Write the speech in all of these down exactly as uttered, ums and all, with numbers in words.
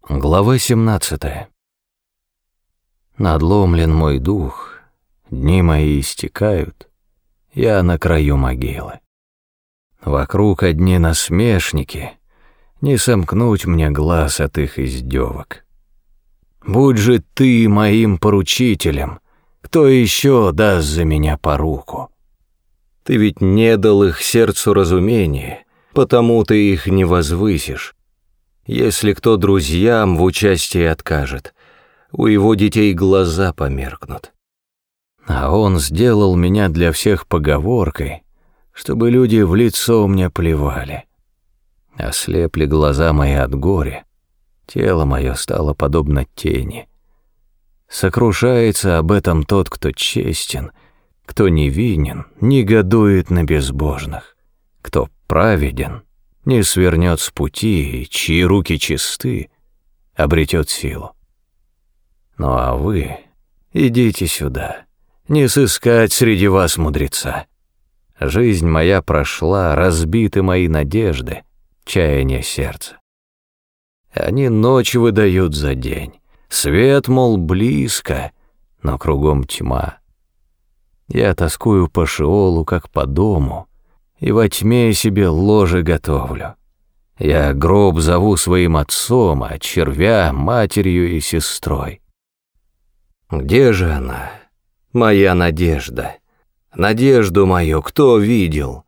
Глава семнадцатая. Надломлен мой дух, дни мои истекают, я на краю могилы. Вокруг одни насмешники, не сомкнуть мне глаз от их издевок. Будь же ты моим поручителем, кто еще даст за меня поруку? Ты ведь не дал их сердцу разумения, потому ты их не возвысишь. Если кто друзьям в участии откажет, у его детей глаза померкнут. А он сделал меня для всех поговоркой, чтобы люди в лицо мне плевали. Ослепли глаза мои от горя, тело мое стало подобно тени. Сокрушается об этом тот, кто честен, кто невинен, негодует на безбожных, кто праведен, не свернет с пути, и чьи руки чисты, обретет силу. Ну а вы идите сюда, не сыскать среди вас мудреца. Жизнь моя прошла, разбиты мои надежды, чаяния сердца. Они ночь выдают за день, свет, мол, близко, но кругом тьма. Я тоскую по Шеолу, как по дому, и во тьме себе ложе готовлю. Я гроб зову своим отцом, а червя — матерью и сестрой. Где же она, моя надежда? Надежду мою кто видел?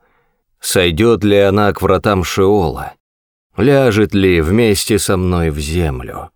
Сойдет ли она к вратам Шеола? Ляжет ли вместе со мной в землю?